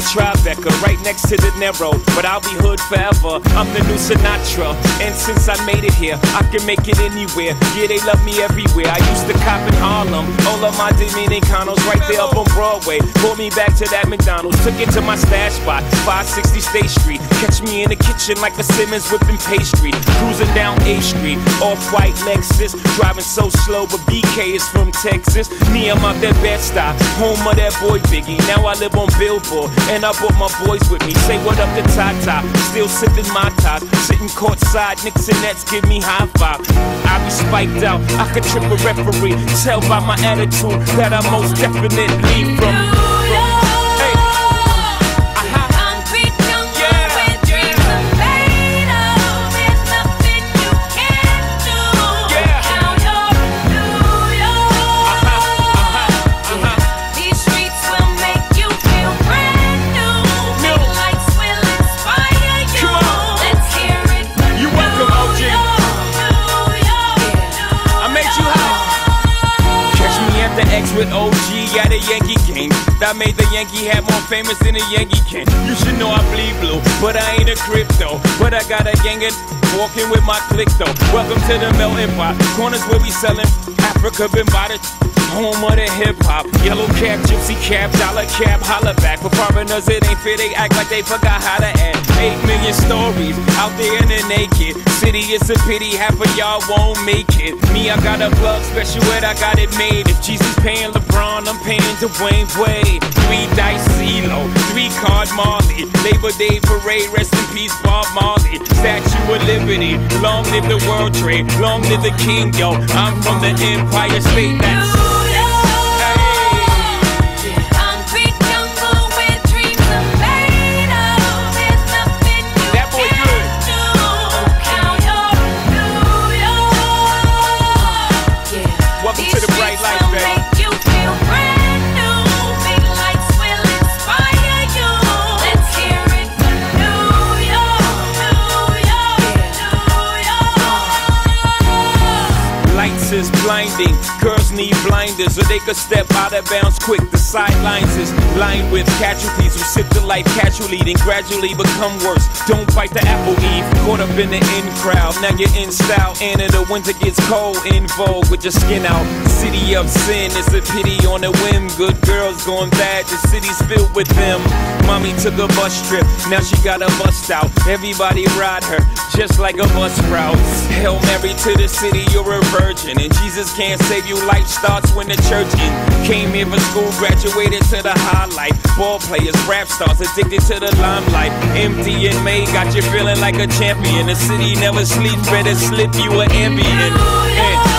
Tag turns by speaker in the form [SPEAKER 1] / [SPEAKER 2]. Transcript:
[SPEAKER 1] Tribeca, right next to the Narrow. But I'll be hood forever, I'm the new Sinatra. And since I made it here, I can make it anywhere. Yeah, they love me everywhere. I used to cop in Harlem, all of my Dominicanos right there up on Broadway. Pulled me back to that McDonald's, took it to my stash spot, 560 State Street. Catch me in the kitchen like a Simmons whipping pastry. Cruising down A Street, off-white Lexus. Driving so slow, but BK is from Texas. Me, I'm out that Bed-Stuy, home of that boy Biggie. Now I live on Billboard, and I brought my boys with me. Say what up to Tata, still sipping my ties. Sitting courtside, Knicks and Nets give me high five. I be spiked out, I could trip a referee. Tell by my attitude that I most definitely from. With OG at a Yankee game, that made the Yankee hat more famous than a Yankee can. You should know I bleed blue, but I ain't a crypto. But I got a gang of walking with my click though. Welcome to the melting pot, corners where we sellin' Africa been by the home of the hip hop. Yellow cap, gypsy cap, dollar cap, holla back. For foreigners it ain't fair, they act like they forgot how to act. 8 million stories out there in the naked city. It's a pity half of y'all won't make it. Me, I got a plug special ed, I got it made. If Jesus paying LeBron, I'm paying Dwayne Wade. 3 dice CeeLo, 3 card Marley. Labor Day parade, rest in peace Bob Marley. Statue of Liberty, long live the World Trade, long live the King, yo. I'm from the Empire State, that's blinding. Girls need blinders so they could step out of bounds quick. The sidelines is lined with casualties who sip the life casually, then gradually become worse. Don't bite the apple, Eve. Caught up in the in crowd, now you're in style. And in the winter gets cold, in vogue with your skin out. City of sin, it's a pity on a whim. Good girls going bad, the city's filled with them. Mommy took a bus trip, now she got a bust out. Everybody ride her, just like a bus route. Hail Mary to the city, you're a virgin. And Jesus can't save you, life starts when the church in. Came here for school, graduated to the highlight. Ball players, rap stars, addicted to the limelight. Empty in May, got you feeling like a champion. The city never sleeps, better slip you an Ambien.